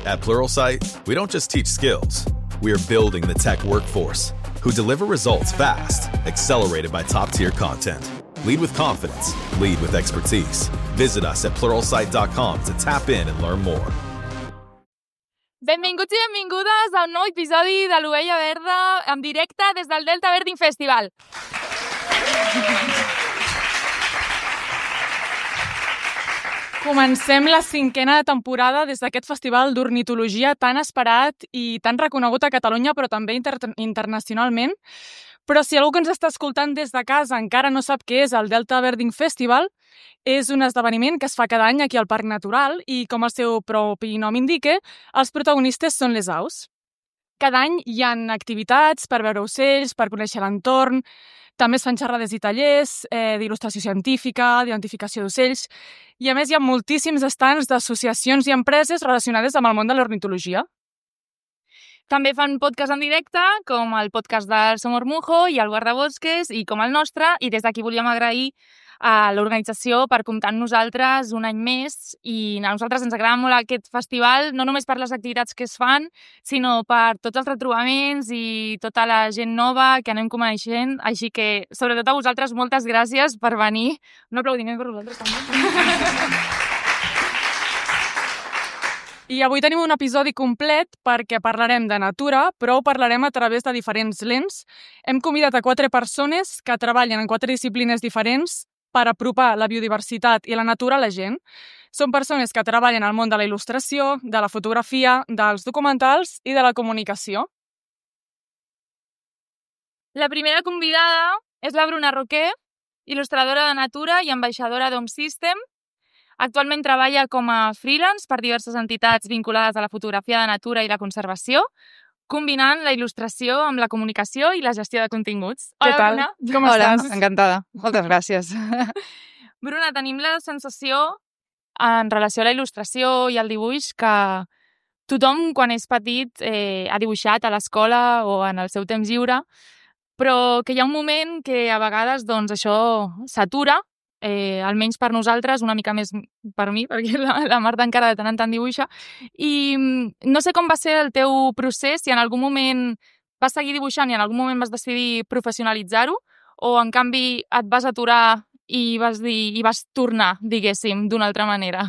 At Pluralsight, we don't just teach skills. We are building the tech workforce who deliver results fast, accelerated by top-tier content. Lead with confidence. Lead with expertise. Visit us at pluralsight.com to tap in and learn more. Benvinguts i benvingudes a un nou episodi de l'Ovella Verda en directe des del Delta Birding Festival. Comencem la 5a temporada des d'aquest festival d'ornitologia tan esperat i tan reconegut a Catalunya, però també internacionalment. Però si algú que ens està escoltant des de casa encara no sap què és el Delta Birding Festival, és un esdeveniment que es fa cada any aquí al Parc Natural i, com el seu propi nom indica, els protagonistes són les aus. Cada any hi ha activitats per veure ocells, per conèixer l'entorn, també es fan xerrades i tallers d'il·lustració científica, d'identificació d'ocells, i a més hi ha moltíssims estants d'associacions i empreses relacionades amb el món de l'ornitologia. També fan podcast en directe, com el podcast del Somos Mujo i el Guardabosques, i com el nostre, i des d'aquí volíem agrair a l'organització per comptar amb nosaltres un any més, i a nosaltres ens agrada molt aquest festival, no només per les activitats que es fan, sinó per tots els retrobaments i tota la gent nova que anem coneixent, així que, sobretot a vosaltres, moltes gràcies per venir. Un aplaudiment per vosaltres també. I avui tenim un episodi complet perquè parlarem de natura, però ho parlarem a través de diferents lents. Hem convidat a 4 persones que treballen en 4 disciplines diferents per apropar la biodiversitat i la natura a la gent. Són persones que treballen al món de la il·lustració, de la fotografia, dels documentals i de la comunicació. La primera convidada és la Bruna Roquer, il·lustradora de natura i ambaixadora d'Home System. Actualment treballa com a freelance per diverses entitats vinculades a la fotografia de natura i la conservació, combinant la il·lustració amb la comunicació i la gestió de continguts. Hola, Què tal? Bruna. Com estàs? Encantada. Moltes gràcies. Bruna, tenim la sensació, en relació a la il·lustració i al dibuix, que tothom, quan és petit, ha dibuixat a l'escola o en el seu temps lliure, però que hi ha un moment que a vegades doncs, això s'atura, almenys per nosaltres, una mica més per mi, perquè la Marta encara de tant en tant dibuixa. I no sé com va ser el teu procés, si en algun moment vas seguir dibuixant i en algun moment vas decidir professionalitzar-ho, o en canvi et vas aturar i vas tornar, diguéssim, d'una altra manera.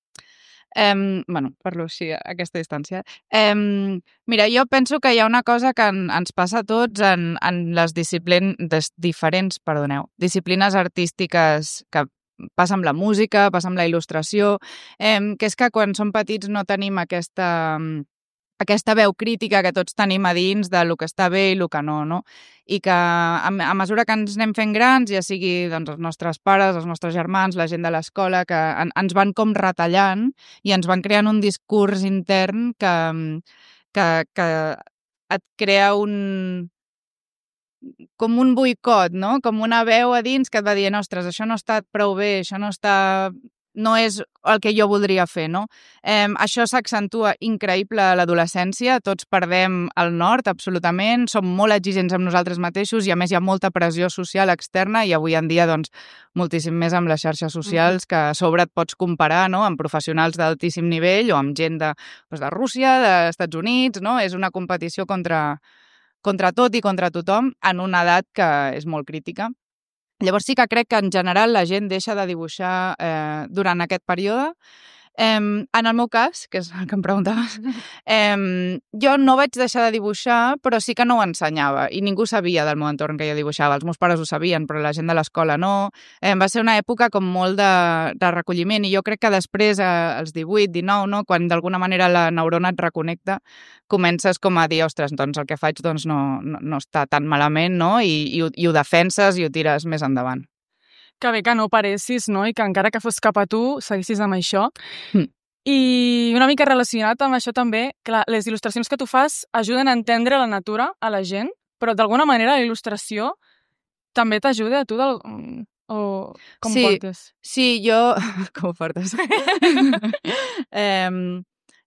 Parlo així a aquesta distància. Mira, jo penso que hi ha una cosa que ens passa a tots en les diferents disciplines artístiques que passa amb la música, passa amb la il·lustració, que és que quan som petits no tenim aquesta veu crítica que tots tenim a dins de lo que està bé i lo que no, no? I que a mesura que ens anem fent grans, ja sigui doncs, els nostres pares, els nostres germans, la gent de l'escola, que ens van com retallant i ens van creant un discurs intern que et crea com un boicot, no? Com una veu a dins que et va dient, ostres, això no està prou bé, això no és el que jo voldria fer, no? Això s'accentua increïble a l'adolescència, tots perdem el nord, absolutament, som molt exigents amb nosaltres mateixos i a més hi ha molta pressió social externa i avui en dia, doncs, moltíssim més amb les xarxes socials que a sobre et pots comparar, no?, amb professionals d'altíssim nivell o amb gent de Rússia, dels Estats Units, no? És una competició contra tot i contra tothom en una edat que és molt crítica. Llavors sí que crec que en general la gent deixa de dibuixar durant aquest període. En el meu cas, que és el que em preguntaves, jo no vaig deixar de dibuixar, però sí que no ho ensenyava i ningú sabia del meu entorn que jo dibuixava. Els meus pares ho sabien, però la gent de l'escola no. Va ser una època com molt de recolliment i jo crec que després, als 18, 19, no, quan d'alguna manera la neurona et reconnecta, comences com a dir, ostres, doncs el que faig doncs, no està tan malament, no? I ho defenses i ho tires més endavant. Que bé que no paressis, no? I que encara que fos cap a tu, seguissis amb això. I una mica relacionat amb això també, clar, les il·lustracions que tu fas ajuden a entendre la natura a la gent, però d'alguna manera la il·lustració també t'ajuda a tu o com ho portes? Sí, jo... Com ho portes?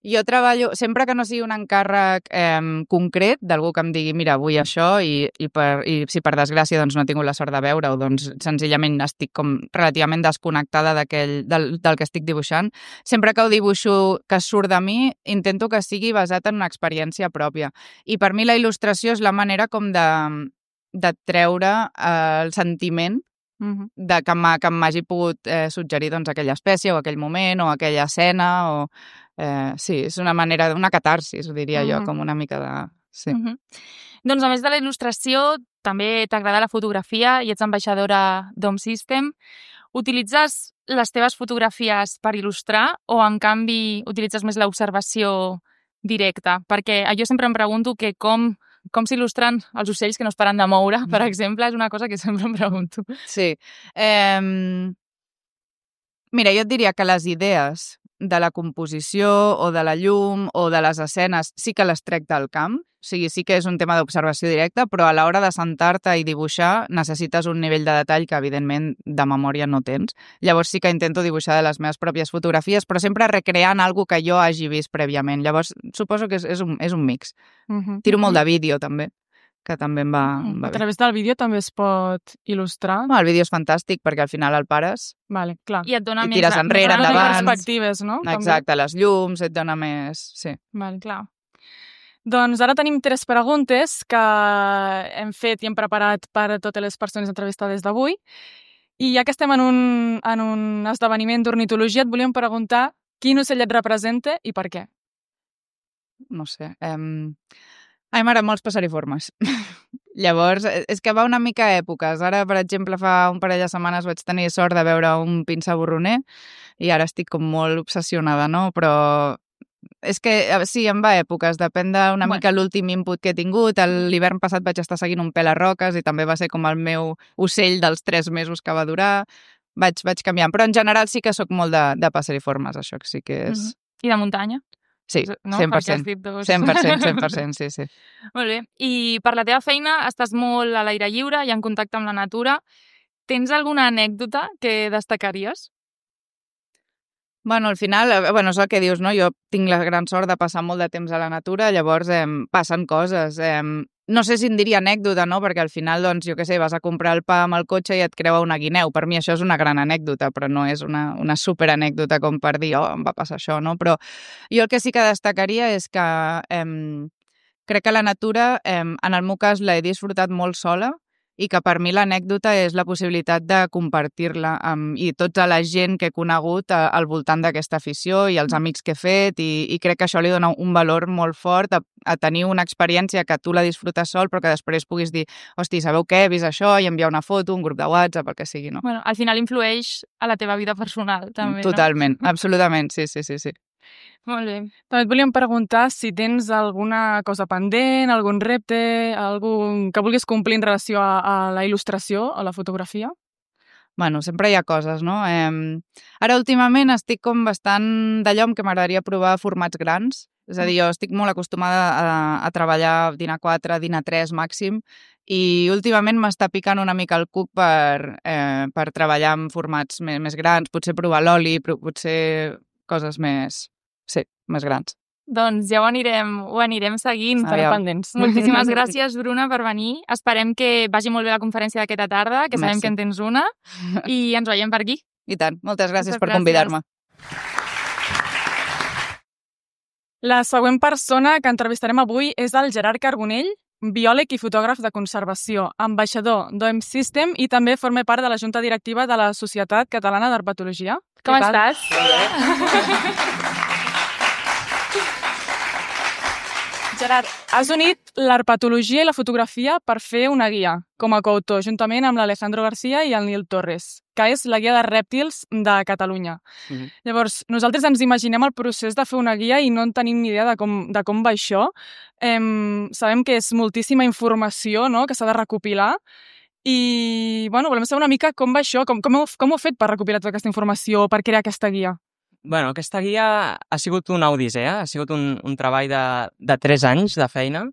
Jo treballo, sempre que no sigui un encàrrec concret d'algú que em digui, mira, vull això i si per desgràcia doncs, no he tingut la sort de veure-ho, doncs senzillament estic com relativament desconnectada del que estic dibuixant. Sempre que ho dibuixo que surt de mi, intento que sigui basat en una experiència pròpia. I per mi la il·lustració és la manera com de treure el sentiment de que m'hagi pogut suggerir doncs, aquella espècie o aquell moment o aquella escena sí, és una manera, una catarsis, ho diria jo, com una mica de... Sí. Doncs a més de la il·lustració, també t'agrada la fotografia i ets ambaixadora d'Home System. Utilitzes les teves fotografies per il·lustrar o, en canvi, utilitzes més l'observació directa? Perquè jo sempre em pregunto que com s'il·lustren els ocells que no es paren de moure, per exemple, és una cosa que sempre em pregunto. Sí. Mira, jo et diria que les idees de la composició o de la llum o de les escenes sí que les trec del camp, o sigui, sí que és un tema d'observació directa, però a l'hora de sentar-te i dibuixar necessites un nivell de detall que, evidentment, de memòria no tens. Llavors sí que intento dibuixar de les meves pròpies fotografies, però sempre recreant alguna que jo hagi vist prèviament. Llavors, suposo que és un mix. Tiro molt de vídeo, també, que també em va A bé. través del vídeo també es pot il·lustrar? El vídeo és fantàstic perquè al final el pares Vale, clar. I et dona i tires enrere, Dona endavant. perspectives, no? Exacte, les llums, et dona més... Sí. Vale, clar. Doncs ara tenim 3 preguntes que hem fet i hem preparat per a totes les persones entrevistades d'avui. I ja que estem en un esdeveniment d'ornitologia, et volíem preguntar quin ocell et representa i per què. No sé. A mi m'agraden molts passeriformes. Llavors, és que va una mica a èpoques. Ara, per exemple, fa un parell de setmanes vaig tenir sort de veure un pinça borroner i ara estic com molt obsessionada, no? Però és que sí, em va a èpoques. Depèn d'una mica l'últim input que he tingut. L'hivern passat vaig estar seguint un pèl a roques i també va ser com el meu ocell dels 3 mesos que va durar. Vaig canviant. Però en general sí que sóc molt de passeriformes, això que sí que és... I de muntanya? Sí, no? 100%. 100%, sí. Molt bé. I per la teva feina estàs molt a l'aire lliure i en contacte amb la natura. Tens alguna anècdota que destacaries? Bueno, al final, és el que dius, no? Jo tinc la gran sort de passar molt de temps a la natura, llavors passen coses. No sé si en diria anècdota, no? Perquè al final, doncs, jo què sé, vas a comprar el pa amb el cotxe i et creua una guineu. Per mi això és una gran anècdota, però no és una superanècdota com per dir, em va passar això, no? Però jo el que sí que destacaria és que crec que la natura, en el meu cas, l'he disfrutat molt sola i que per mi l'anècdota és la possibilitat de compartir-la i tota la gent que he conegut al voltant d'aquesta afició i els amics que he fet i crec que això li dona un valor molt fort a tenir una experiència que tu la disfrutes sol però que després puguis dir, hosti, sabeu què? He vist això i enviar una foto, un grup de WhatsApp, el que sigui, no? Bueno, al final influeix a la teva vida personal, també, Totalment, no? absolutament, sí. Molt bé. També et volíem preguntar si tens alguna cosa pendent, algun repte, algun que vulguis complir en relació a la il·lustració, a la fotografia? Bueno, sempre hi ha coses, no? Ara, últimament, estic com bastant d'allò que m'agradaria provar formats grans. És a dir, jo estic molt acostumada a treballar DIN A4, DIN A3 màxim, i últimament m'està picant una mica el cuc per treballar en formats més grans, potser provar l'oli, potser coses més grans. Doncs ja ho anirem seguint. Estarem pendents. Moltíssimes gràcies, Bruna, per venir. Esperem que vagi molt bé la conferència d'aquesta tarda, que sabem que en tens una, i ens veiem per aquí. I tant. Moltes gràcies per convidar-me. La següent persona que entrevistarem avui és el Gerard Carbonell, biòleg i fotògraf de conservació, ambaixador d'Home System i també forma part de la junta directiva de la Societat Catalana d'Herpetologia. Com estàs? Gerard, has unit l'herpetologia i la fotografia per fer una guia, com a coautor, juntament amb l'Alejandro García i el Nil Torres, que és la guia de rèptils de Catalunya. Llavors, nosaltres ens imaginem el procés de fer una guia i no en tenim ni idea de com va això. Sabem que és moltíssima informació, no?, que s'ha de recopilar i, volem saber una mica com va això, com ho heu fet per recopilar tota aquesta informació, per crear aquesta guia? Aquesta guia ha sigut una odissea, ha sigut un treball de 3 anys de feina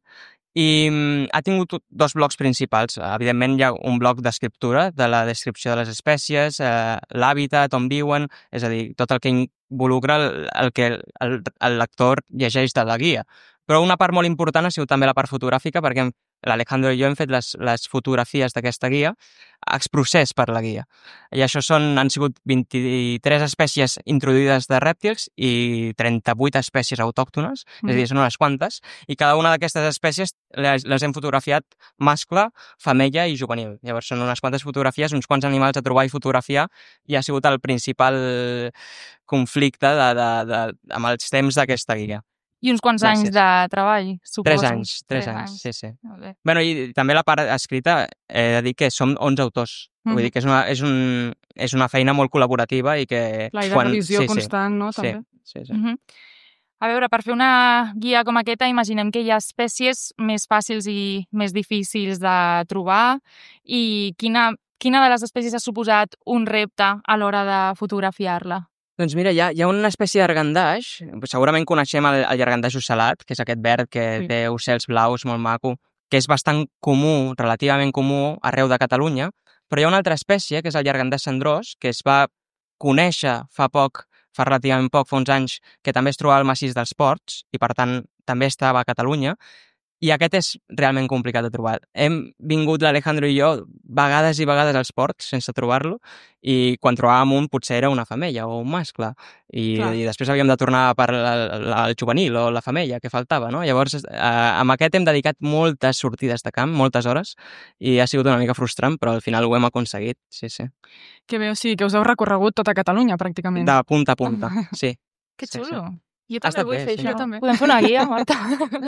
I ha tingut dos blocs principals. Evidentment, hi ha un bloc d'escriptura, de la descripció de les espècies, l'hàbitat, on viuen, és a dir, tot el que involucra el que el lector llegeix de la guia. Però una part molt important ha sigut també la part fotogràfica, perquè l'Alejandro i jo hem fet les fotografies d'aquesta guia exprocés per la guia. I això han sigut 23 espècies introduïdes de rèptils i 38 espècies autòctones, és a dir, són unes quantes, i cada una d'aquestes espècies les hem fotografiat mascle, femella i juvenil. Llavors són unes quantes fotografies, uns quants animals a trobar i fotografiar, i ha sigut el principal conflicte amb els temps d'aquesta guia. I uns quants anys de treball, suposo. 3 anys, sí. Bueno, i també la part escrita, he de dir que som 11 autors. Vull dir que és una feina molt col·laborativa i que... La revisió constant, no? També. Sí. A veure, per fer una guia com aquesta, imaginem que hi ha espècies més fàcils i més difícils de trobar. I quina de les espècies ha suposat un repte a l'hora de fotografiar-la? Doncs mira, hi ha una espècie d'argandaix, segurament coneixem el llargandaix ocelat, que és aquest verd que té ocels blaus molt maco, que és bastant comú, relativament comú, arreu de Catalunya, però hi ha una altra espècie, que és el llargandaix cendrós, que es va conèixer fa relativament poc, fa uns anys, que també es trobava al massís dels Ports, i per tant també estava a Catalunya, i aquest és realment complicat de trobar. Hem vingut l'Alejandro i jo vegades i vegades als ports sense trobar-lo, i quan trobàvem un potser era una femella o un mascle, i després havíem de tornar per el juvenil o la femella que faltava, no? Llavors, amb aquest hem dedicat moltes sortides de camp, moltes hores, i ha sigut una mica frustrant, però al final ho hem aconseguit, sí. Que bé, o sigui, que us heu recorregut tota Catalunya, pràcticament. De punta a punta, sí. Que xulo. Jo també vull fer això. Jo també. Podem fer una guia, Marta?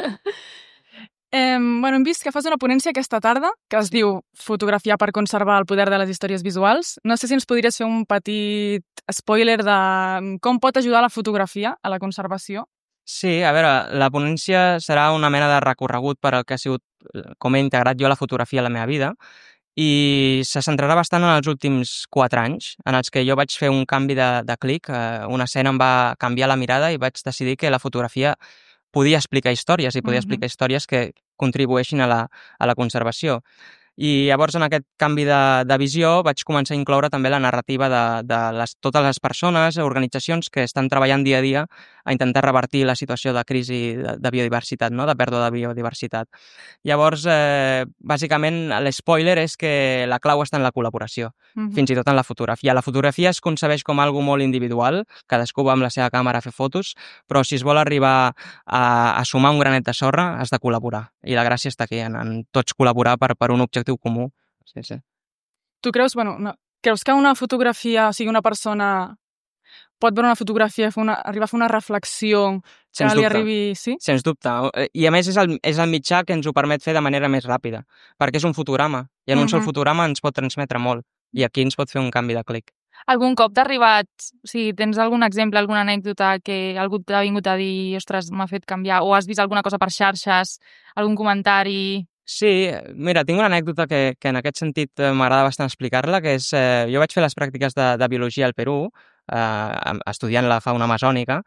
Hem vist que fas una ponència aquesta tarda que es diu Fotografiar per conservar el poder de les històries visuals. No sé si ens podries fer un petit spoiler de com pot ajudar la fotografia a la conservació. Sí, a veure, la ponència serà una mena de recorregut per al que ha sigut com he integrat jo la fotografia a la meva vida, i se centrarà bastant en els últims 4 anys, en els que jo vaig fer un canvi de clic, una escena em va canviar la mirada i vaig decidir que la fotografia podia explicar històries i podia explicar històries que contribueixin a la conservació. I llavors en aquest canvi de visió vaig començar a incloure també la narrativa de totes les persones, organitzacions que estan treballant dia a dia a intentar revertir la situació de crisi de biodiversitat, no? De pèrdua de biodiversitat. Llavors, bàsicament, l'espoiler és que la clau està en la col·laboració, fins i tot en la fotografia. La fotografia es concebeix com algo molt individual, cadascú va amb la seva càmera a fer fotos, però si es vol arribar a sumar un granet de sorra, has de col·laborar. I la gràcia està aquí, en tots col·laborar per un objectiu comú. Sí. Tu creus que una fotografia, o sigui, una persona pot veure una fotografia i arribar a fer una reflexió que li arribi... Sí? Sens dubte. I a més és el mitjà que ens ho permet fer de manera més ràpida, perquè és un fotograma, i en un sol fotograma ens pot transmetre molt, i aquí ens pot fer un canvi de clic. Algun cop t'ha arribat, si tens algun exemple, alguna anècdota que algú t'ha vingut a dir ostres, m'ha fet canviar, o has vist alguna cosa per xarxes, algun comentari... Sí, mira, tinc una anècdota que en aquest sentit m'agrada bastant explicar-la, que és, jo vaig fer les pràctiques de biologia al Perú, estudiant la fauna amazònica,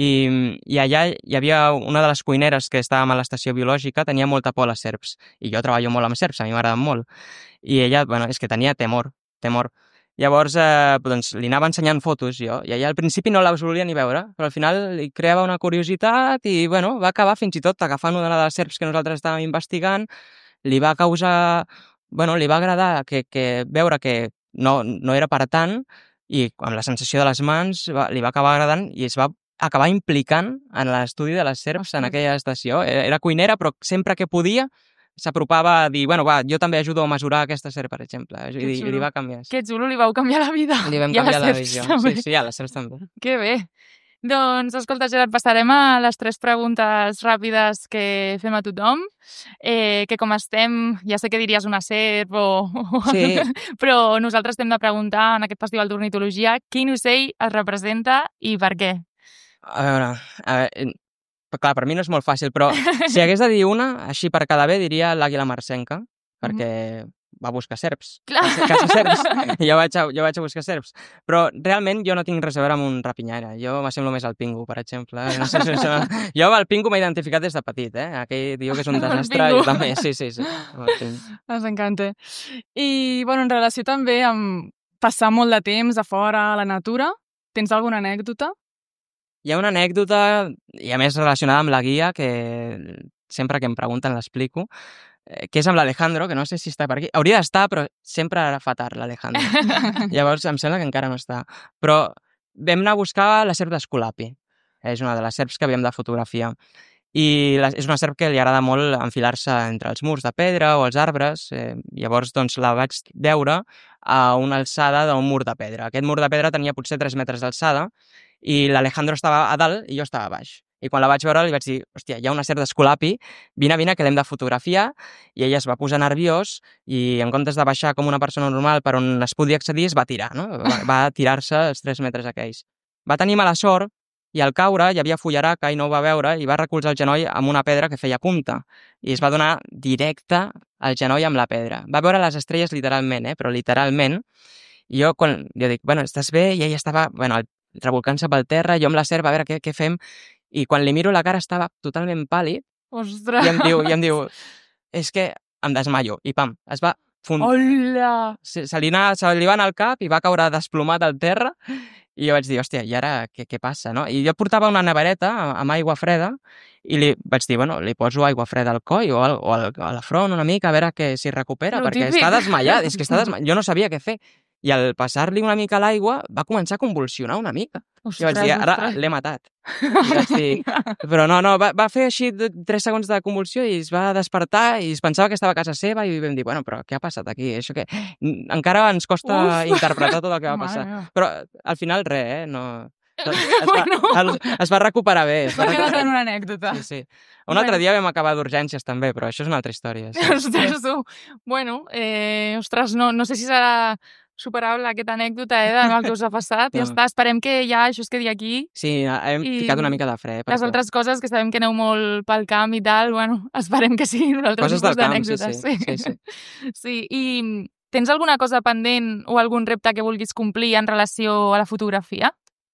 i allà hi havia una de les cuineres que estàvem a l'estació biològica, tenia molta por a les serps, i jo treballo molt amb serps, a mi m'agraden molt, i ella, és que tenia temor. Llavors, li anava ensenyant fotos jo, i ella al principi no les volia ni veure, però al final li creava una curiositat i, va acabar fins i tot agafant una de les serps que nosaltres estàvem investigant, li va causar... li va agradar veure que no era per tant, i amb la sensació de les mans li va acabar agradant i es va acabar implicant en l'estudi de les serps en aquella estació. Era cuinera, però sempre que podia s'apropava a dir, jo també ajudo a mesurar aquesta serp, per exemple, i li va canviar. Que xulo, li vau canviar la vida. Li vam canviar la visió. Sí, a les serps també. Que bé. Doncs, escolta, Gerard, passarem a les 3 preguntes ràpides que fem a tothom, que com estem, ja sé que diries una serp Sí. però nosaltres t'hem de preguntar en aquest festival d'ornitologia quin ocell es representa i per què? A veure, clar, per mi no és molt fàcil, però si hagués de dir una, així per quedar bé, diria l'àguila marcenca, perquè, va a buscar serps. Clar. Caça serps. I jo vaig a buscar serps. Però realment jo no tinc res a veure amb un rapinyaire. Jo m'assemblo més al Pingu, per exemple. No sé si jo amb el Pingu m'he identificat des de petit, Aquell diu que és un desastre, jo també. Sí. Ens encanta. I, en relació també amb passar molt de temps a fora, a la natura, tens alguna anècdota? Hi ha una anècdota, i a més relacionada amb la guia, que sempre que em pregunten l'explico, que és amb l'Alejandro, que no sé si està per aquí. Hauria d'estar, però sempre fa tard, l'Alejandro. Llavors em sembla que encara no està. Però vam anar a buscar la serp d'Esculapi. És una de les serps que havíem de fotografiar. I és una serp que li agrada molt enfilar-se entre els murs de pedra o els arbres. Llavors, doncs, la vaig veure a una alçada d'un mur de pedra. Aquest mur de pedra tenia potser 3 metres d'alçada i l'Alejandro estava a dalt i jo estava a baix. I quan la vaig veure li vaig dir, hòstia, hi ha una serp d'Esculapi, vine, que l'hem de fotografiar, i ella es va posar nerviós i en comptes de baixar com una persona normal per on es podia accedir, es va tirar, no? Va tirar-se els 3 metres aquells. Va tenir mala sort i al caure hi havia fullaraca i no ho va veure i va recolzar el genoll amb una pedra que feia punta i es va donar directe al genoll amb la pedra. Va veure les estrelles literalment, però literalment. I jo dic, estàs bé? I ella estava, revolcant-se pel terra, jo amb la serp, a veure què fem. I quan li miro la cara estava totalment pàl·lid. Ostres! I em diu, és que em desmaio. I pam, es va fundar. Hola! Se li va anar al cap i va caure desplomat al terra. I jo vaig dir, hòstia, i ara què passa, no? I jo portava una nevereta amb aigua freda i li vaig dir, li poso aigua freda al coll o a la front una mica, a veure si recupera, perquè està desmaiat. És que està desmaiat. Jo no sabia què fer. I al passar-li una mica l'aigua va començar a convulsionar una mica. Ostres, I vaig dir, ara l'he matat. I vaig dir, però no, va fer així 3 segons de convulsió i es va despertar i es pensava que estava a casa seva i vam dir, però què ha passat aquí? Això que encara ens costa interpretar tot el que va passar. Però al final res, no... Es va recuperar bé. Es va quedar en una anècdota. Sí. Un altre dia vam acabar d'urgències també, però això és una altra història. Ostres, tu. Ostres, no sé si serà superable aquesta anècdota del que us ha passat. Ja està, esperem que ja això es quedi aquí. Sí, hem ficat una mica de fre. Les altres coses, que sabem que aneu molt pel camp i tal, esperem que siguin un altre tipus d'anècdotes. Sí, i tens alguna cosa pendent o algun repte que vulguis complir en relació a la fotografia?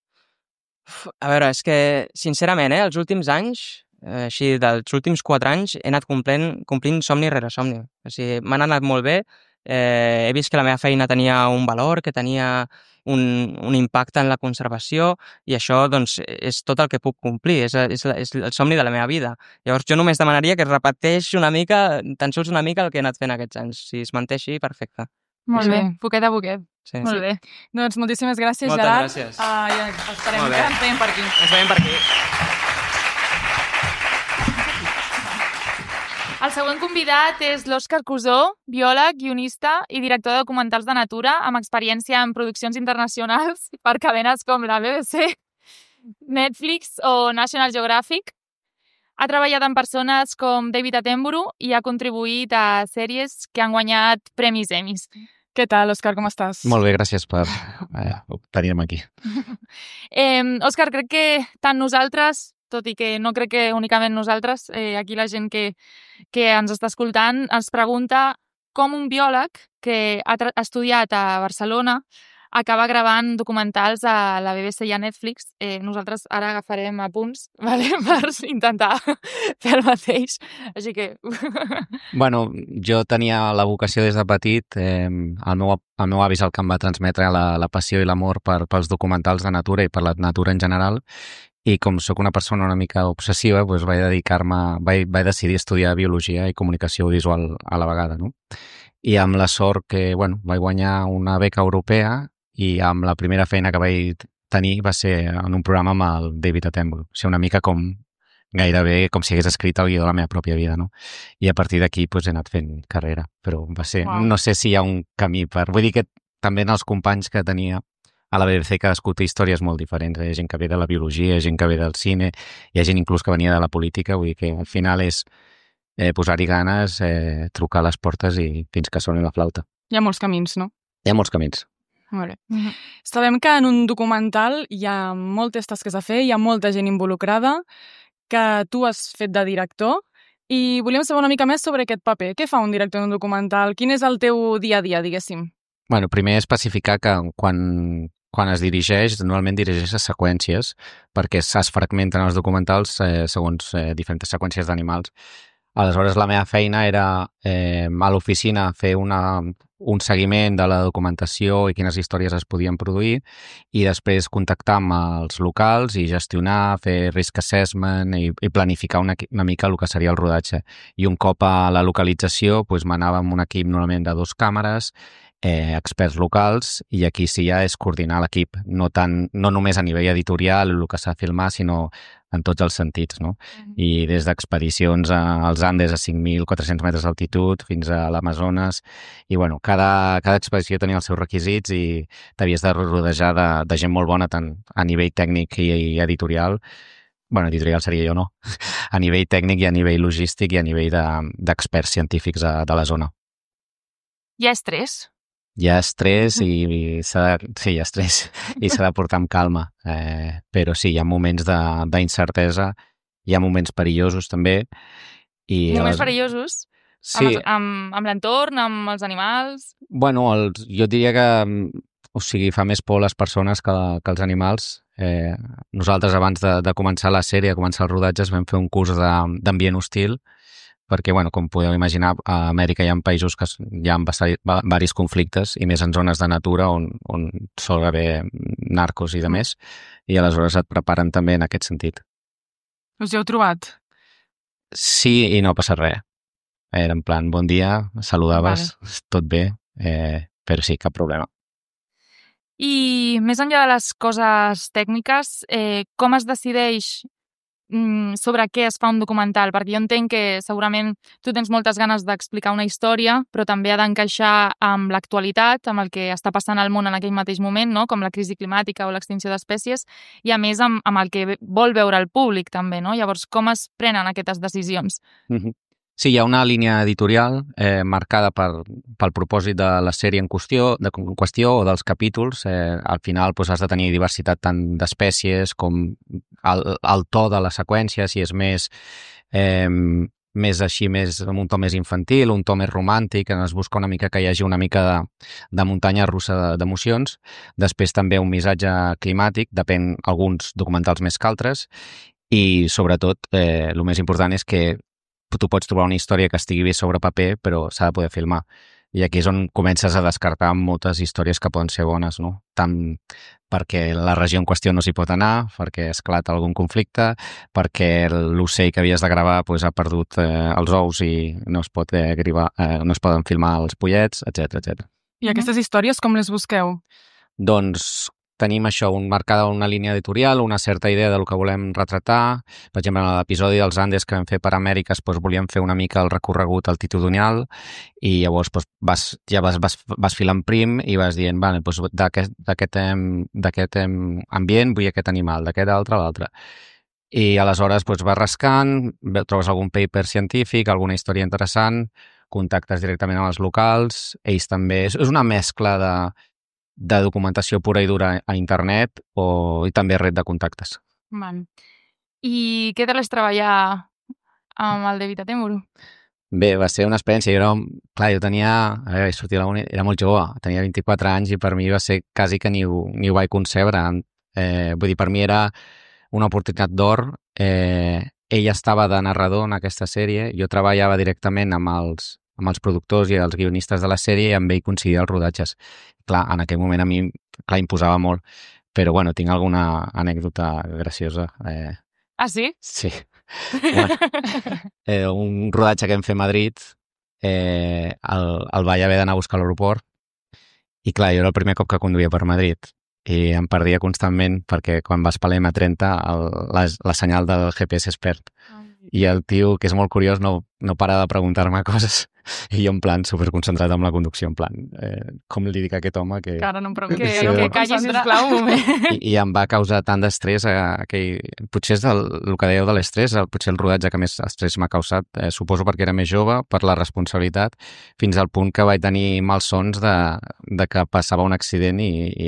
A veure, és que, sincerament, els últims anys, així dels últims 4 anys, he anat complint somni rere somni. O sigui, m'han anat molt bé. He vist que la meva feina tenia un valor, que tenia un impacte en la conservació i això doncs, és tot el que puc complir, és el somni de la meva vida. Llavors jo només demanaria que es repeteix una mica, tan sols una mica el que he anat fent aquests anys. Si es manté així, perfecte. Molt bé, poquet a poquet. Sí. Molt bé. Doncs moltíssimes gràcies, Moltes Gerard. Gràcies. Ja esperem que ens veiem per aquí. Ens veiem per aquí. El següent convidat és l'Òscar Cusó, biòleg, guionista i director de documentals de natura amb experiència en produccions internacionals per cadenes com la BBC, Netflix o National Geographic. Ha treballat amb persones com David Attenborough i ha contribuït a sèries que han guanyat premis Emmys. Què tal, Òscar, com estàs? Molt bé, gràcies per tenir-me aquí. Òscar, crec que tant nosaltres, tot i que no crec que únicament nosaltres, aquí la gent que ens està escoltant, ens pregunta com un biòleg que ha estudiat a Barcelona acaba gravant documentals a la BBC i a Netflix. Nosaltres ara agafarem apunts per intentar fer el mateix. Així que... Bueno, jo tenia la vocació des de petit. El meu avi és el que em va transmetre la passió i l'amor pels documentals de natura i per la natura en general. I com sóc una persona una mica obsessiva, doncs vaig decidir estudiar biologia i comunicació visual a la vegada, no? I amb la sort que, vaig guanyar una beca europea i amb la primera feina que vaig tenir va ser en un programa amb el David Attenborough. O sigui, una mica gairebé com si hagués escrit el guió de la meva pròpia vida, no? I a partir d'aquí he anat fent carrera, però va ser... Wow. No sé si hi ha un camí per... Vull dir que també en els companys que tenia a la BBC cadascú té històries molt diferents. Hi ha gent que ve de la biologia, hi ha gent que ve del cine, hi ha gent inclús que venia de la política, vull dir que al final és posar-hi ganes, trucar a les portes i fins que soni la flauta. Hi ha molts camins, no? Hi ha molts camins. Molt bé. Sabem que en un documental hi ha moltes tasques a fer, hi ha molta gent involucrada, que tu has fet de director I volíem saber una mica més sobre aquest paper. Què fa un director d'un documental? Quin és el teu dia a dia, diguéssim? Bueno, primer especificar que quan es dirigeix, normalment dirigeix a seqüències, perquè es fragmenten els documentals segons diferents seqüències d'animals. Aleshores, la meva feina era a l'oficina fer un seguiment de la documentació i quines històries es podien produir i després contactar amb els locals i gestionar, fer risk assessment i planificar una mica el que seria el rodatge. I un cop a la localització m'anava amb un equip normalment de 2 càmeres, experts locals, i aquí sí ja és coordinar l'equip, no només a nivell editorial, el que s'ha de filmar, sinó en tots els sentits, no? I des d'expedicions als Andes a 5.400 metres d'altitud fins a l'Amazones, i bueno, cada expedició tenia els seus requisits i t'havies de rodejar de gent molt bona, tant a nivell tècnic i editorial. Bueno, editorial seria jo, no? A nivell tècnic i a nivell logístic i a nivell d'experts científics de la zona. Hi ha estrès? Hi ha estrès i s'ha de portar amb calma, però sí, hi ha moments d'incertesa, hi ha moments perillosos també. Moments perillosos? Sí. Amb l'entorn, amb els animals? Bueno, jo diria que fa més por les persones que els animals. Nosaltres abans de començar la sèrie, començar els rodatges, vam fer un curs d'ambient hostil, perquè, bueno, com podeu imaginar, a Amèrica hi ha països que hi ha diversos conflictes, i més en zones de natura on sol haver narcos i de més, i aleshores et preparen també en aquest sentit. Us hi heu trobat? Sí, i no passa res. Era en plan, bon dia, saludaves, tot bé, però sí, cap problema. I més enllà de les coses tècniques, com es decideix sobre què es fa un documental? Perquè jo entenc que segurament tu tens moltes ganes d'explicar una història, però també ha d'encaixar amb l'actualitat, amb el que està passant al món en aquell mateix moment, no? Com la crisi climàtica o l'extinció d'espècies, i a més amb el que vol veure el públic també, no? Llavors, com es prenen aquestes decisions? Sí, hi ha una línia editorial marcada pel propòsit de la sèrie en qüestió o dels capítols. Al final has de tenir diversitat tant d'espècies com el to de la seqüència, si és més amb un to més infantil, un to més romàntic, es busca una mica que hi hagi una mica de muntanya russa d'emocions. Després també un missatge climàtic, depèn alguns documentals més que altres, i sobretot el més important és que tu pots trobar una història que estigui bé sobre paper, però s'ha de poder filmar. I aquí és on comences a descartar moltes històries que poden ser bones, no? Tant perquè la regió en qüestió no s'hi pot anar, perquè esclata algun conflicte, perquè l'ocell que havies de gravar ha perdut els ous i no es poden filmar els pollets, etc. I aquestes històries com les busqueu? Doncs tenim això, marcada una línia editorial, una certa idea del que volem retratar. Per exemple, en l'episodi dels Andes que vam fer per Amèriques, volíem fer una mica el recorregut altitudinal, i llavors vas filant prim i vas dient, d'aquest ambient vull aquest animal, d'aquest altre, l'altre. I aleshores vas rascant, trobes algun paper científic, alguna història interessant, contactes directament amb els locals, ells també. És una mescla de documentació pura i dura a internet i també red de contactes. I què tal és treballar amb el David Attenborough? Bé, va ser una experiència. Jo tenia... sortia a la uni, era molt jove, tenia 24 anys, i per mi va ser quasi que ni ho vaig concebre. Vull dir, per mi era una oportunitat d'or. Ell estava de narrador en aquesta sèrie, jo treballava directament amb els productors i els guionistes de la sèrie, i amb ell coincidia els rodatges. Clar, en aquell moment a mi imposava molt, però bueno, tinc alguna anècdota graciosa. Ah, sí? Sí. Un rodatge que hem fet a Madrid, el vaig haver d'anar a buscar a l'aeroport, i clar, jo era el primer cop que conduïa per Madrid, i em perdia constantment perquè quan vas per l'M30 la senyal del GPS es perd. I el tio, que és molt curiós, no para de preguntar-me coses, i jo en plan superconcentrat amb la conducció, en plan, com li dic a aquest home que... Que ara no em pregunti. Que calli, sisplau, un moment. I em va causar tant d'estrès, potser és el que dèieu de l'estrès, potser el rodatge que més estrès m'ha causat, suposo perquè era més jove, per la responsabilitat, fins al punt que vaig tenir malsons de que passava un accident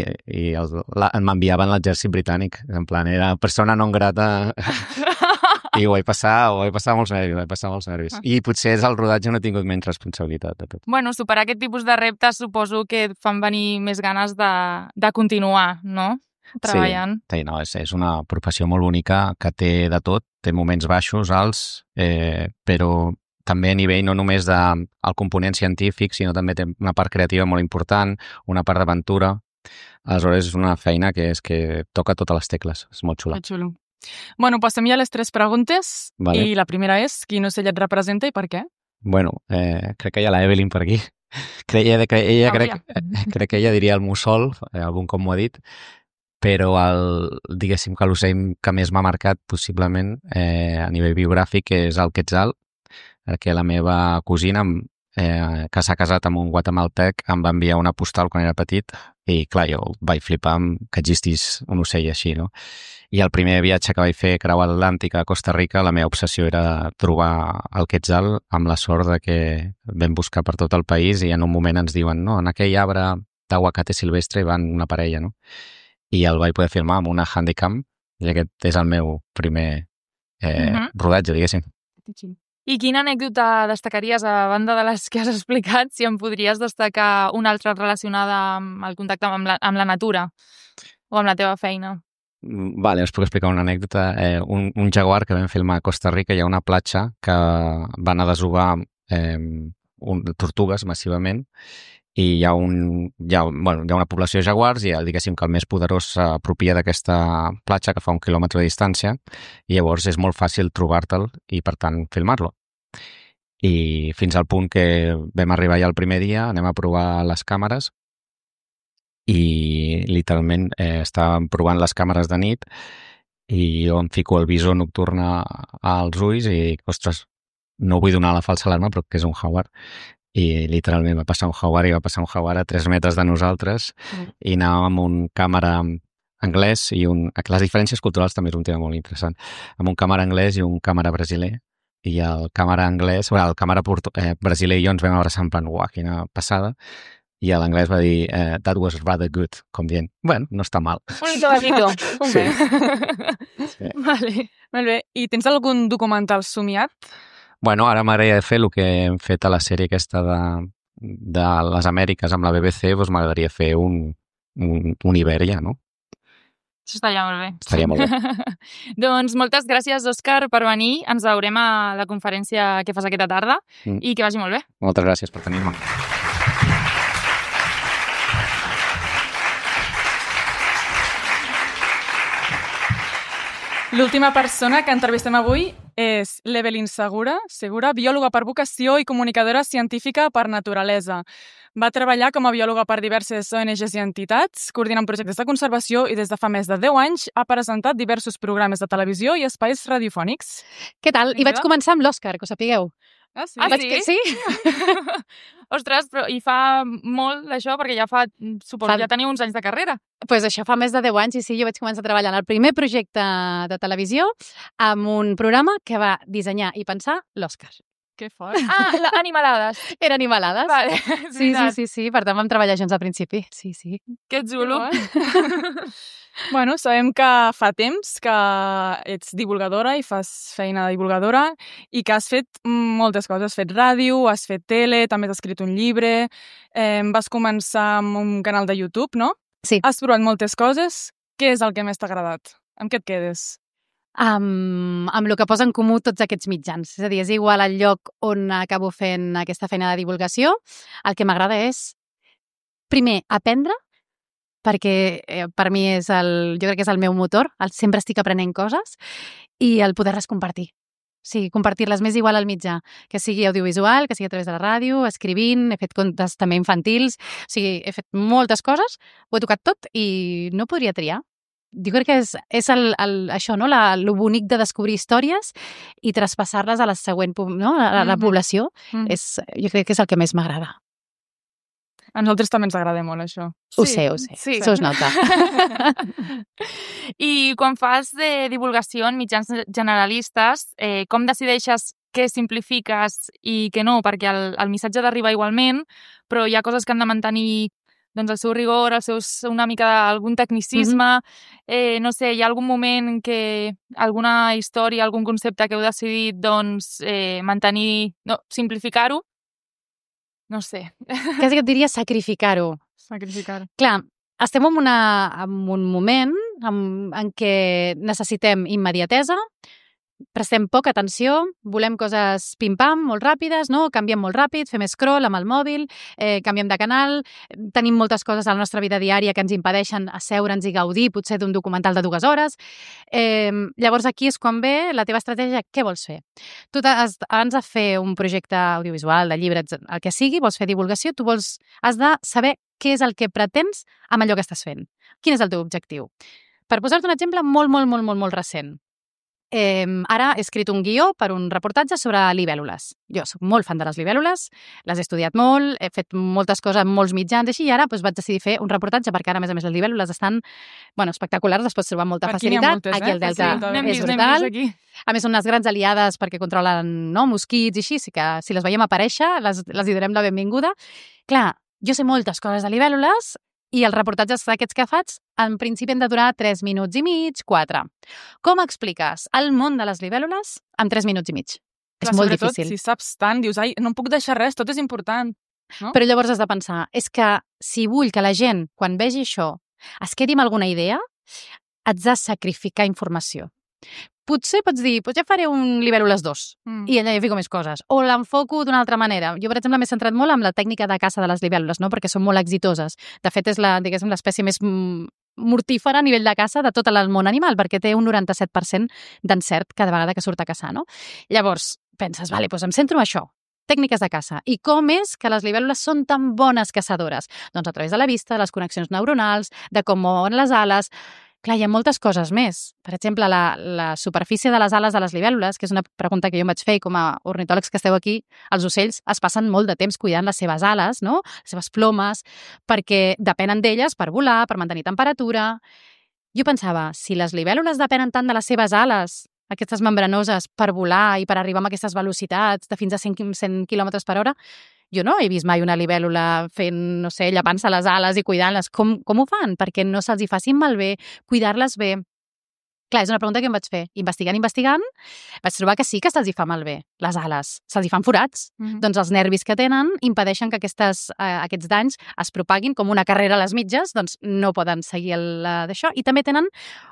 i m'enviaven l'exèrcit britànic, en plan, era persona non grata. I ho vaig passar molts nervis, I potser és el rodatge on he tingut menys responsabilitat de tot. Bueno, superar aquest tipus de reptes suposo que et fan venir més ganes de continuar, no? Treballant. Sí, no, és una professió molt bonica que té de tot, té moments baixos, alts, però també a nivell no només del component científic, sinó també té una part creativa molt important, una part d'aventura. Aleshores, és una feina que toca totes les tecles. És molt xula. Que xulo. Bueno, passem ja a les 3 preguntes. Vale. I la primera és, quin ocell et representa i per què? Bueno, crec que hi ha la Evelyn per aquí. Crec que ella diria el mussol, algun com m'ho ha dit, però diguéssim que l'ocell que més m'ha marcat possiblement a nivell biogràfic és el quetzal, perquè la meva cosina, que s'ha casat amb un guatemaltec, em va enviar una postal quan era petit i, clar, jo vaig flipar que existís un ocell així, no? I el primer viatge que vaig fer creuar l'Atlàntic a Costa Rica, la meva obsessió era trobar el quetzal, amb la sort de que vam buscar per tot el país i en un moment ens diuen, no, en aquell arbre d'aguacate silvestre van una parella, no? I el vaig poder filmar amb una Handycam i aquest és el meu primer rodatge, diguéssim. I quina anècdota destacaries, a banda de les que has explicat, si em podries destacar una altra relacionada amb el contacte amb la natura o amb la teva feina? Vale, us puc explicar una anècdota. Un jaguar que vam filmar a Costa Rica, hi ha una platja que van a desovar tortugues massivament i hi ha una població de jaguars i diguéssim que el més poderós s'apropia d'aquesta platja que fa 1 quilòmetre de distància i llavors és molt fàcil trobar-te'l i per tant filmar-lo. I fins al punt que vam arribar ja el primer dia, anem a provar les càmeres i literalment estàvem provant les càmeres de nit i jo em fico el visor nocturn als ulls i, ostres, no vull donar la falsa alarma però que és un jaguar. I literalment va passar un jaguar a 3 metres de nosaltres i anàvem amb un càmera anglès i les diferències culturals també és un tema molt interessant, amb un càmera anglès i un càmera brasiler i el càmera brasiler i jo ens vam abraçar en plan, uah, quina passada, i l'anglès va dir that was rather good, com dient, bueno, no està mal. Bonito. Sí. Vale. Molt bé. I tens algun documental somiat? Bueno, ara m'agradaria fer el que hem fet a la sèrie aquesta de les Amèriques amb la BBC, doncs m'agradaria fer un Ibèria, no? Això estaria molt bé. Estaria molt bé. Doncs moltes gràcies, Òscar, per venir. Ens veurem a la conferència que fas aquesta tarda i que vagi molt bé. Moltes gràcies per tenir-me. L'última persona que entrevistem avui és l'Evelyn Segura, biòloga per vocació i comunicadora científica per naturalesa. Va treballar com a biòloga per diverses ONGs i entitats, coordinant projectes de conservació i des de fa més de 10 anys ha presentat diversos programes de televisió i espais radiofònics. Què tal? I vaig començar amb l'Òscar, que ho sapigueu. Ah, sí? Sí? Ostres, però hi fa molt d'això, perquè ja teniu uns anys de carrera. Pues això fa més de 10 anys i sí, jo vaig començar a treballar en el primer projecte de televisió amb un programa que va dissenyar i pensar l'Òscar. Que fort. Animalades. Era Animalades. Vale, sí, per tant vam treballar junts al principi. Sí. Que xulo. Bueno, sabem que fa temps que ets divulgadora i fas feina de divulgadora i que has fet moltes coses. Has fet ràdio, has fet tele, també has escrit un llibre, vas començar amb un canal de YouTube, no? Sí. Has provat moltes coses. Què és el que més t'ha agradat? Amb què et quedes? Amb el que posa en comú tots aquests mitjans. És a dir, és igual el lloc on acabo fent aquesta feina de divulgació. El que m'agrada és, primer, aprendre, perquè per mi jo crec que és el meu motor, sempre estic aprenent coses, i el poder-les compartir. Sí, compartir-les més igual al mitjà, que sigui audiovisual, que sigui a través de la ràdio, escrivint, he fet contes també infantils, o sigui, he fet moltes coses, ho he tocat tot i no podria triar. Jo crec que és això, no? Lo bonic de descobrir històries i traspassar-les a la següent, no? A la població, jo crec que és el que més m'agrada. A nosaltres també ens agrada molt, això. Ho sé. Sí. Això es nota. I quan fas de divulgació en mitjans generalistes, com decideixes què simplifiques i què no? Perquè el missatge d'arribar igualment, però hi ha coses que han de mantenir doncs, el seu rigor, una mica algun tecnicisme. No sé, hi ha algun moment en què alguna història, algun concepte que heu decidit doncs, mantenir, no, simplificar-ho? No sé. Quasi que et diria sacrificar-ho. Sacrificar. Clar, estem en un moment en què necessitem immediatesa, prestem poca atenció, volem coses pim-pam, molt ràpides, no? Canviem molt ràpid, fem scroll amb el mòbil, canviem de canal, tenim moltes coses a la nostra vida diària que ens impedeixen asseure'ns i gaudir potser d'un documental de 2 hores. Llavors aquí és quan ve la teva estratègia, què vols fer? Tu abans de fer un projecte audiovisual, de llibre, el que sigui, vols fer divulgació, has de saber què és el que pretens amb allò que estàs fent. Quin és el teu objectiu? Per posar-te un exemple molt recent. Ara he escrit un guió per un reportatge sobre libèl·lules. Jo soc molt fan de les libèl·lules, les he estudiat molt, he fet moltes coses amb molts mitjans així, i ara vaig decidir fer un reportatge perquè ara, a més, les libèl·lules estan espectaculars, les pots trobar amb molta facilitat. Aquí al Delta és brutal. A més, són unes grans aliades perquè controlen mosquits i així, que si les veiem aparèixer, les hi donem la benvinguda. Clar, jo sé moltes coses de libèl·lules, i els reportatges aquests que faig, en principi han de durar 3 minuts i mig, 4. Com expliques el món de les libèl·lules en 3 minuts i mig? És molt difícil. Si saps tant, dius, ai, no em puc deixar res, tot és important. No? Però llavors has de pensar, és que si vull que la gent, quan vegi això, es quedi amb alguna idea, haig de sacrificar informació. Potser pots dir, ja faré un libèl·lules 2 i allà hi fico més coses. O l'enfoco d'una altra manera. Jo, per exemple, m'he centrat molt en la tècnica de caça de les libèl·lules, no? Perquè són molt exitoses. De fet, és l'espècie més mortífera a nivell de caça de tot el món animal, perquè té un 97% d'encert cada vegada que surt a caçar, no? Llavors, penses, vale, doncs em centro en això. Tècniques de caça. I com és que les libèl·lules són tan bones caçadores? Doncs a través de la vista, de les connexions neuronals, de com mouen les ales. Clar, hi ha moltes coses més. Per exemple, la superfície de les ales de les libèl·lules, que és una pregunta que jo em vaig fer com a ornitòlegs que esteu aquí, els ocells es passen molt de temps cuidant les seves ales, no? Les seves plomes, perquè depenen d'elles per volar, per mantenir temperatura. Jo pensava, si les libèl·lules depenen tant de les seves ales, aquestes membranoses, per volar i per arribar a aquestes velocitats de fins a 100 km per hora, jo no he vist mai una libèl·lula fent, no sé, llepant-se les ales i cuidant-les. Com ho fan? Perquè no se'ls hi facin malbé, cuidar-les bé. Clar, és una pregunta que em vaig fer. Investigant, vaig trobar que sí que se'ls hi fa malbé, les ales. Se'ls hi fan forats. Doncs els nervis que tenen impedeixen que aquests danys es propaguin com una carrera a les mitges, doncs no poden seguir d'això. I també tenen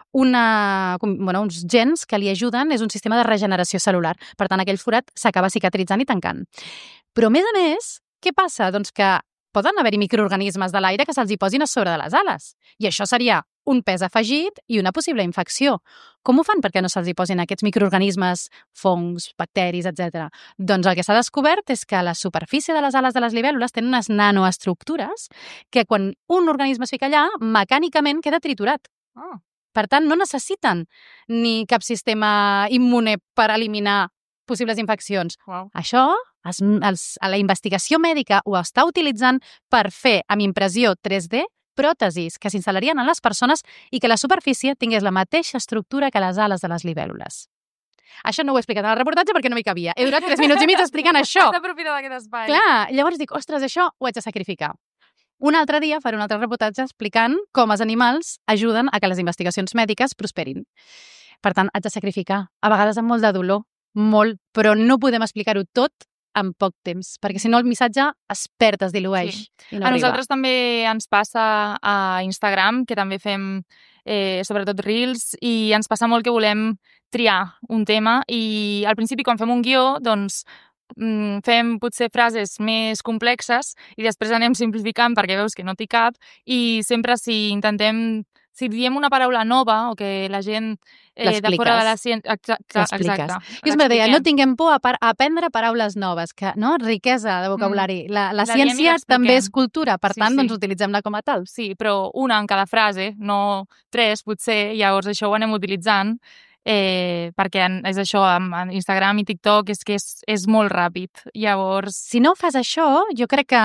uns gens que li ajuden, és un sistema de regeneració cel·lular. Per tant, aquell forat s'acaba cicatritzant i tancant. Però, a més, què passa? Doncs que poden haver-hi microorganismes de l'aire que se'ls hi posin a sobre de les ales. I això seria un pes afegit i una possible infecció. Com ho fan perquè no se'ls hi posin aquests microorganismes, fongs, bacteris, etc? Doncs el que s'ha descobert és que la superfície de les ales de les libèl·lules tenen unes nanoestructures que quan un organisme es fica allà, mecànicament queda triturat. Per tant, no necessiten ni cap sistema immune per eliminar possibles infeccions. Wow. Això, la investigació mèdica ho està utilitzant per fer, amb impressió 3D, pròtesis que s'instal·larien en les persones i que la superfície tingués la mateixa estructura que les ales de les libèl·lules. Això no ho he explicat en el reportatge perquè no m'hi cabia. He durat 3 minuts i mig explicant això. Has d'aprofitar d'aquest espai. Clar, llavors dic, ostres, això ho haig de sacrificar. Un altre dia faré un altre reportatge explicant com els animals ajuden a que les investigacions mèdiques prosperin. Per tant, haig de sacrificar, a vegades amb molt de dolor, molt, però no podem explicar-ho tot en poc temps, perquè si no el missatge es perd, es dilueix. Sí. I no a arriba. nosaltres també ens passa a Instagram, que també fem sobretot Reels, i ens passa molt que volem triar un tema i al principi quan fem un guió, doncs fem potser frases més complexes i després anem simplificant perquè veus que no t'hi cap i sempre si diem una paraula nova o que la gent de fora de la ciència... Exacte. I us deia, no tinguem por a aprendre paraules noves, que, no? Riquesa de vocabulari. La ciència també és cultura, per tant, doncs utilitzem-la com a tal. Sí, però una en cada frase, no 3, potser, llavors això ho anem utilitzant, perquè és això, amb Instagram i TikTok és que és molt ràpid. Llavors... Si no fas això, jo crec que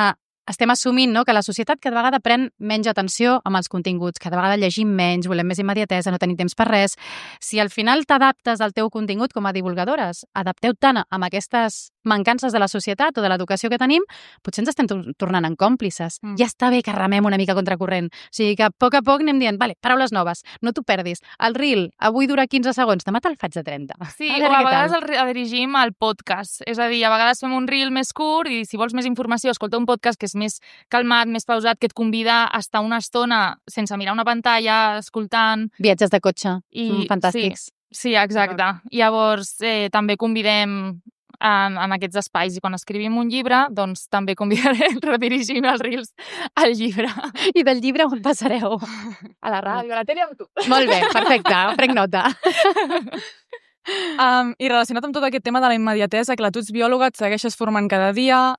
estem assumint, no?, que la societat cada vegada pren menys atenció amb els continguts, cada vegada llegim menys, volem més immediatesa, no tenim temps per res. Si al final t'adaptes al teu contingut com a divulgadores, adapteu tant amb aquestes mancances de la societat o de l'educació que tenim, potser ens estem tornant en còmplices. Ja està bé que remem una mica contracorrent. O sigui que a poc anem dient, vale, paraules noves, no t'ho perdis. El reel avui dura 15 segons, demà te'l faig de 30. Sí, o a vegades el dirigim al podcast. És a dir, a vegades fem un reel més curt i si vols més informació, escolta un podcast que és més calmat, més pausat, que et convida a estar una estona sense mirar una pantalla, escoltant... Viatges de cotxe, fantàstics. Sí, exacte. Llavors, també convidem en aquests espais. I quan escrivim un llibre, doncs també redirigim els reels al llibre. I del llibre on passareu? A la ràdio, a la tele, amb tu. Molt bé, perfecte, prenc nota. I relacionat amb tot aquest tema de la immediatesa, clar, tu ets biòloga, et segueixes formant cada dia,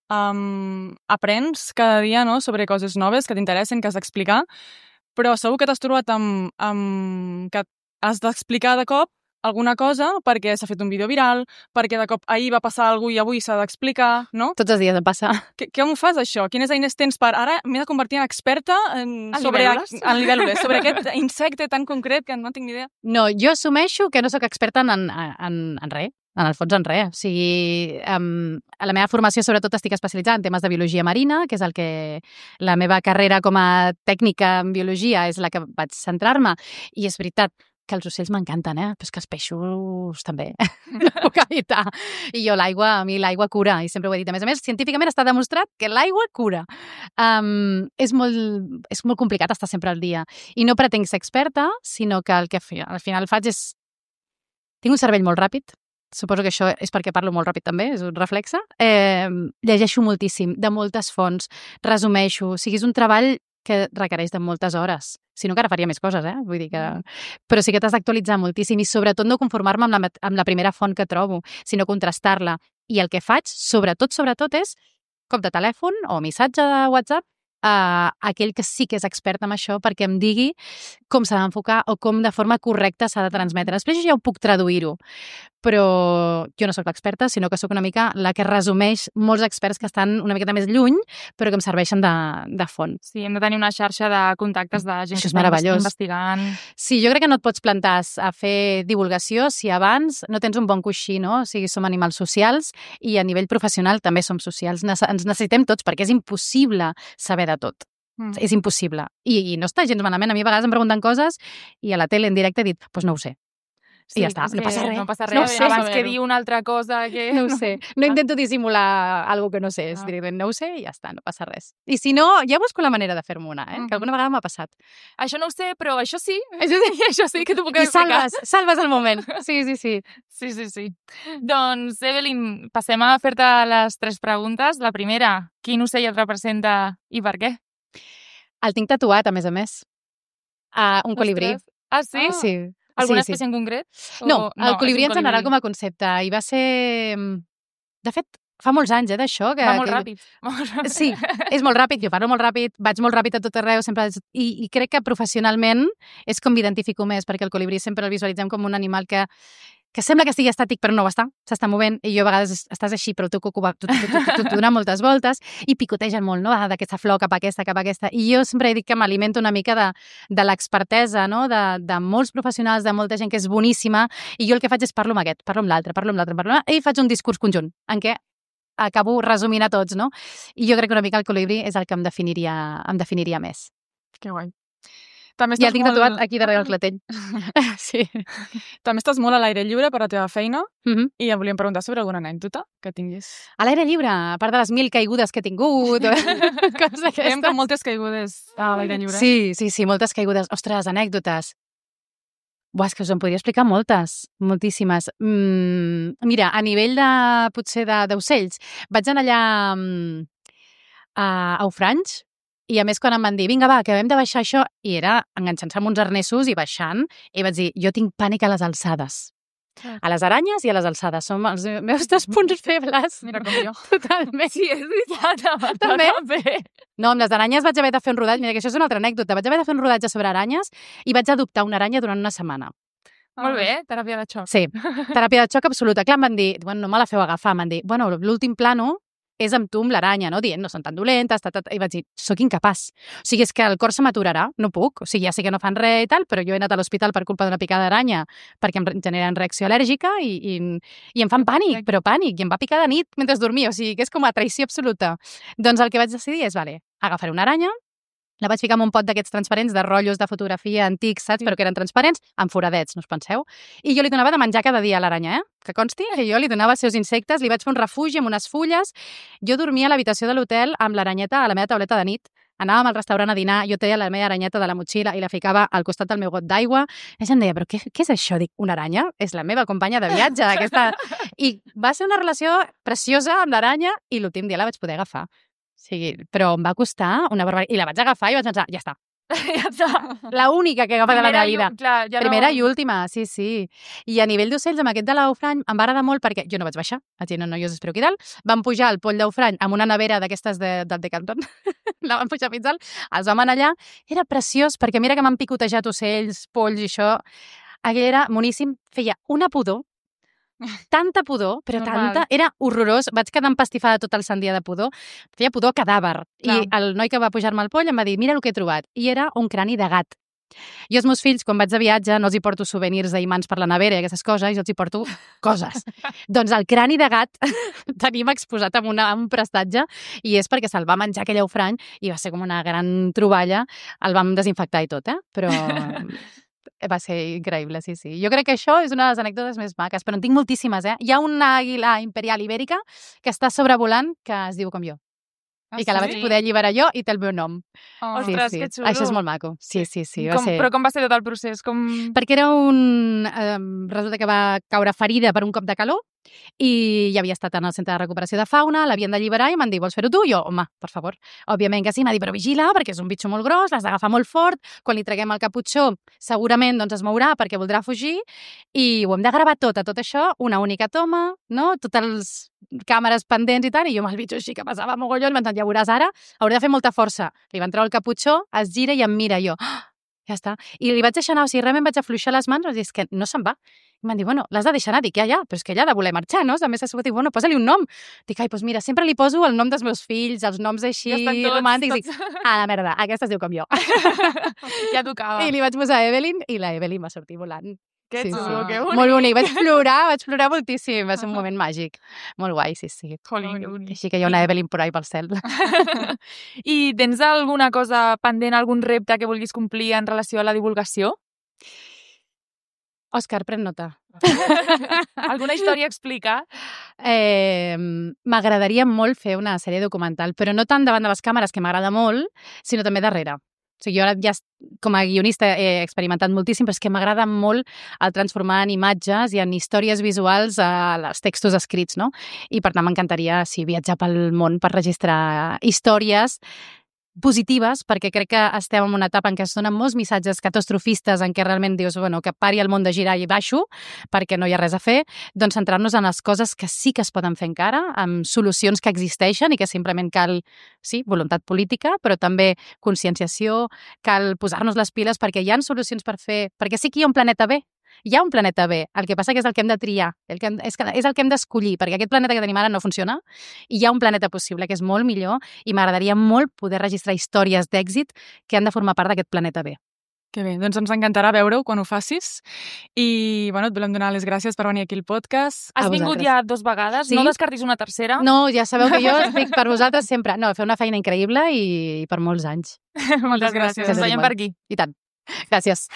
aprens cada dia, no?, sobre coses noves que t'interessen, que has d'explicar, però segur que t'has trobat amb que has d'explicar de cop alguna cosa perquè s'ha fet un vídeo viral, perquè de cop ahir va passar alguna cosa i avui s'ha d'explicar, no? Tots els dies em passa. Com ho fas, això? Quines eines tens per... Ara m'he de convertir en experta en libèl·lules, sobre aquest insecte tan concret que no tinc ni idea. No, jo assumeixo que no sóc experta en res. En el fons, en res. O sigui, a la meva formació, sobretot, estic especialitzada en temes de biologia marina, que és el que la meva carrera com a tècnica en biologia és la que vaig centrar-me. I és veritat que els ocells m'encanten, però és que els peixos també. No puc evitar. I jo a mi l'aigua cura, i sempre ho he dit. A més, científicament està demostrat que l'aigua cura. És molt complicat estar sempre al dia. I no pretenc ser experta, sinó que el que al final faig és... Tinc un cervell molt ràpid, suposo que això és perquè parlo molt ràpid també, és un reflexe. Llegeixo moltíssim, de moltes fonts, resumeixo. O sigui, és un treball que requereix de moltes hores. Si no, encara faria més coses, Vull dir que... Però sí que t'has d'actualitzar moltíssim i sobretot no conformar-me amb la primera font que trobo, sinó contrastar-la. I el que faig, sobretot, és cop de telèfon o missatge de WhatsApp a aquell que sí que és expert en això perquè em digui com s'ha d'enfocar o com de forma correcta s'ha de transmetre. Després jo ja ho puc traduir-ho, però jo no sóc l'experta, sinó que sóc una mica la que resumeix molts experts que estan una miqueta més lluny, però que em serveixen de font. Sí, hem de tenir una xarxa de contactes de gent que està investigant. Sí, jo crec que no et pots plantar a fer divulgació si abans no tens un bon coixí, no? O sigui, som animals socials i a nivell professional també som socials. Ens necessitem tots perquè és impossible saber de tot. És impossible. I no està gens malament. A mi a vegades em pregunten coses i a la tele en directe he dit, doncs no ho sé. Sí, i ja està, no passa res. No passa res. No sé, abans que dir una altra cosa que... No ho sé. No intento dissimular alguna que no sé. És dir, no ho sé i ja està, no passa res. I si no, ja busco la manera de fer-me una, que alguna vegada m'ha passat. Això no ho sé, però això sí. Això sí que t'ho puc explicar. I salves el moment. Sí. Sí. Doncs, Evelyn, passem a fer-te les 3 preguntes. La primera, quin ocell et representa i per què? El tinc tatuat, a més. Un colibrí. Ah, sí? Sí. Alguna espècie en concret? No, el colibrí en general com a concepte. I va ser... De fet, fa molts anys, d'això. Va molt ràpid. Sí, és molt ràpid. Jo parlo molt ràpid, vaig molt ràpid a tot arreu, sempre... I crec que professionalment és com m'identifico més, perquè el colibrí sempre el visualitzem com un animal que sembla que estigui estàtic, però no ho està, s'està movent, i jo a vegades estàs així, però tu dona moltes voltes, i picotegen molt, no?, d'aquesta flor cap a aquesta, i jo sempre he dit que m'alimento una mica de l'expertesa, no?, de molts professionals, de molta gent que és boníssima, i jo el que faig és parlo amb aquest, parlo amb l'altre, i faig un discurs conjunt, en què acabo resumint a tots, no? I jo crec que una mica el colibrí és el que em definiria més. Que guai. Ja el tinc tatuat aquí darrere el clatell. Sí. També estàs molt a l'aire lliure per la teva feina i em volíem preguntar sobre alguna anècdota que tinguis. A l'aire lliure, a part de les 1000 caigudes que he tingut, coses aquestes. Veiem que moltes caigudes a l'aire lliure. Sí, moltes caigudes. Ostres, anècdotes. És que us en podria explicar moltíssimes. Mira, a nivell potser d'ocells, vaig anar allà a Aufranys. I a més, quan em van dir, vinga, va, que hem de baixar això, i era enganxant-se amb uns arnessos i baixant, i vaig dir, jo tinc pànic a les alçades. A les aranyes i a les alçades. Són els meus 2 punts febles. Mira com jo. Totalment. Sí, és veritat. També. No, amb les aranyes vaig haver de fer un rodatge. Mira, que això és una altra anècdota. Vaig haver de fer un rodatge sobre aranyes i vaig adoptar una aranya durant una setmana. Molt bé, teràpia de xoc. Sí, teràpia de xoc absoluta. Clar, em van dir, no me la feu agafar. Em van dir, l'últim plano és amb tu amb l'aranya, no? Dient, no són tan dolentes, i vaig dir, soc incapaç. O sigui, és que el cor se m'aturarà, no puc. O sigui, ja sé que no fan res i tal, però jo he anat a l'hospital per culpa d'una picada d'aranya perquè em generen reacció al·lèrgica i em fan pànic, però pànic, i em va picar de nit mentre dormia, o sigui, que és com a traïció absoluta. Doncs el que vaig decidir és, vale, agafaré una aranya, la vaig ficar en un pot d'aquests transparents de rotllos de fotografia antics, saps? Però que eren transparents, amb foradets, no us penseu? I jo li donava de menjar cada dia a l'aranya, que consti, que jo li donava els seus insectes, li vaig fer un refugi amb unes fulles. Jo dormia a l'habitació de l'hotel amb l'aranyeta a la meva tauleta de nit. Anàvem al restaurant a dinar, jo treia la meva aranyeta de la motxilla i la ficava al costat del meu got d'aigua. I em deia, però què és això? Dic, una aranya? És la meva companya de viatge. I va ser una relació preciosa amb l'aranya i l'últim dia la vaig poder agafar. Sí, però em va costar una barbaritat. I la vaig agafar i vaig pensar, ja està. Ja està. La única que he agafat a la meva vida. Clar, ja Primera i última, sí. I a nivell d'ocells, amb aquest de l'Aufrany, em va agradar molt perquè jo no vaig baixar. Vaig dir, no, jo us espero aquí dalt. Vam pujar al Poll d'Aufrany amb una nevera d'aquestes del Decathlon. La vam pujar fins alt. Els vam anar allà. Era preciós perquè mira que m'han picotejat ocells, polls i això. Aquell era moníssim. Feia una pudor. Tanta pudor, però tanta, era horrorós. Vaig quedar empastifada tot el sant dia de pudor. Feia pudor cadàver. Clar. I el noi que va pujar-me al poll em va dir, mira el que he trobat. I era un crani de gat. Jo als meus fills, quan vaig de viatge, no els hi porto souvenirs d'imants per la nevera i aquestes coses, jo els hi porto coses. Doncs el crani de gat tenim exposat en un prestatge i és perquè se'l va menjar aquell Aufrany i va ser com una gran troballa. El vam desinfectar i tot, però... Va ser increïble, sí. Jo crec que això és una de les anècdotes més maques, però en tinc moltíssimes, Hi ha una àguila imperial ibèrica que està sobrevolant que es diu com jo. I que la vaig poder alliberar jo i té el meu nom. Ostres, que xulo. Això és molt maco. Sí. Però com va ser tot el procés? Perquè era resulta que va caure ferida per un cop de calor i ja havia estat en el centre de recuperació de fauna, l'havien d'alliberar i m'han dit, vols fer-ho tu? I jo, home, per favor. Òbviament que sí, m'ha dit, però vigila, perquè és un bitxo molt gros, l'has d'agafar molt fort, quan li treguem el caputxó segurament es mourà perquè voldrà fugir i ho hem de gravar tot això, una única toma, no? Totes les càmeres pendents i tal, i jo amb el bitxo així que passava mogollon, m'han dit, ja veuràs ara, hauré de fer molta força. Li van treure el caputxó, es gira i em mira, i jo, ja està. I li vaig deixar anar, o sigui, realment vaig afluixar les mans, és que no se'n va. I m'han dit, bueno, l'has de deixar anar. Dic, ja, però és que ella ha de voler marxar, no? També s'ha sabut, bueno, posa-li un nom. Dic, doncs mira, sempre li poso el nom dels meus fills, els noms així romàntics. Dic, la merda, aquesta es diu com jo. Ja tocava. I li vaig posar Evelyn i la Evelyn va sortir volant. Que xulo, que bonic. Molt bonic, vaig plorar moltíssim, va ser un moment màgic. Molt guai, sí. Jolín, que bonic. Així que hi ha una Evelyn por ahí pel cel. I tens alguna cosa pendent, algun repte que vulguis complir en relació a la divulgació? Òscar, pren nota. Alguna història a explicar? M'agradaria molt fer una sèrie documental, però no tant davant de les càmeres, que m'agrada molt, sinó també darrere. O sigui, jo ara ja com a guionista he experimentat moltíssim, però és que m'agrada molt el transformar en imatges i en històries visuals els textos escrits, no? I per tant m'encantaria viatjar pel món per registrar històries positives, perquè crec que estem en una etapa en què es donen molts missatges catastrofistes en què realment dius, bueno, que pari el món de girar i baixo, perquè no hi ha res a fer, doncs centrar-nos en les coses que sí que es poden fer encara, amb solucions que existeixen i que simplement cal, sí, voluntat política, però també conscienciació, cal posar-nos les piles perquè hi ha solucions per fer, perquè sí que hi ha un planeta B. Hi ha un planeta B, el que passa que és el que hem de triar, és el que hem d'escollir, perquè aquest planeta que tenim ara no funciona i hi ha un planeta possible que és molt millor i m'agradaria molt poder registrar històries d'èxit que han de formar part d'aquest planeta B. Que bé, doncs ens encantarà veure-ho quan ho facis i, bueno, et volem donar les gràcies per venir aquí al podcast. Has vingut ja 2 vegades, sí? No descartis una tercera? No, ja sabeu que jo estic per vosaltres sempre. No, fer una feina increïble i per molts anys. Moltes gràcies. Ens veiem per aquí. I tant. Gràcies.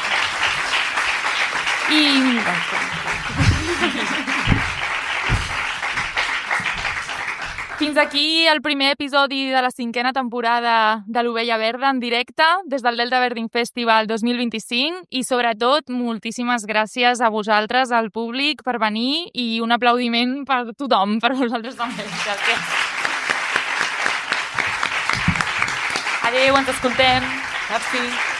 Fins aquí el primer episodi de la 5ª temporada de l'Ovella Verda en directe des del Delta Birding Festival 2025 i sobretot moltíssimes gràcies a vosaltres, al públic, per venir i un aplaudiment per tothom, per vosaltres també. Gràcies. Adéu, ens escoltem. Merci.